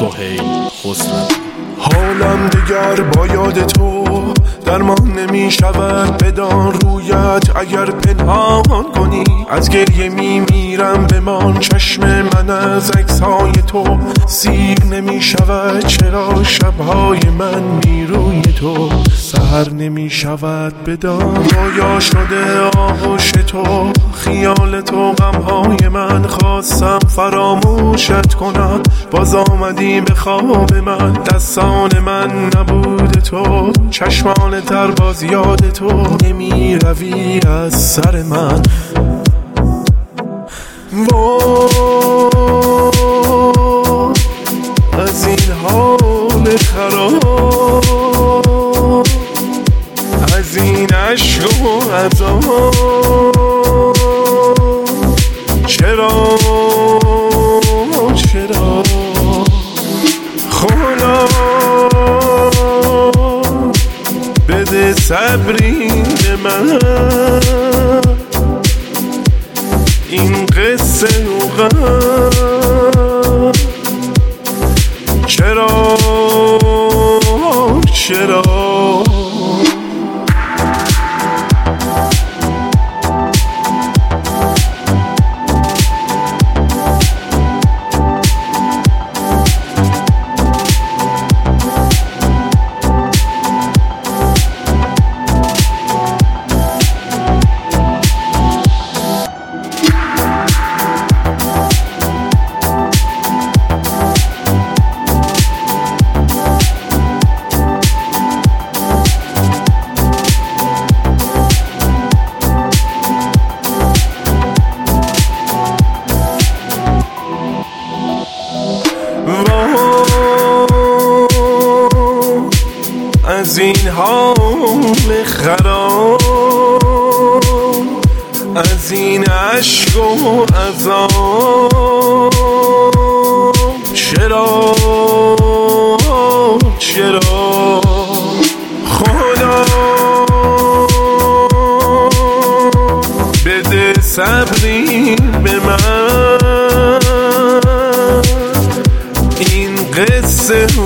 سهیل خسروی. حالم دگر با یاد تو درمان نمی شود، بدان رویت اگر پنهان کنی. از گریه می میرم بمان، چشم من از عکس‌های تو سیر نمی شود. چرا شب‌های من بی روی تو سحر نمی شود؟ بدان رویا شده آغوش تو، خیال تو غم‌های من. خواستم فراموشت کنم، باز آمدی به خواب من. دستان من نبود تو، چشمان تر باز یاد تو. نمی روی از سر من. از این حال خراب، از این عشق و عذاب، چرا خدا بده صبری به من. این قصه و غم چرا از این حال خراب، از این عشق و عذاب، چرا خدا بده صبری به من. این قصه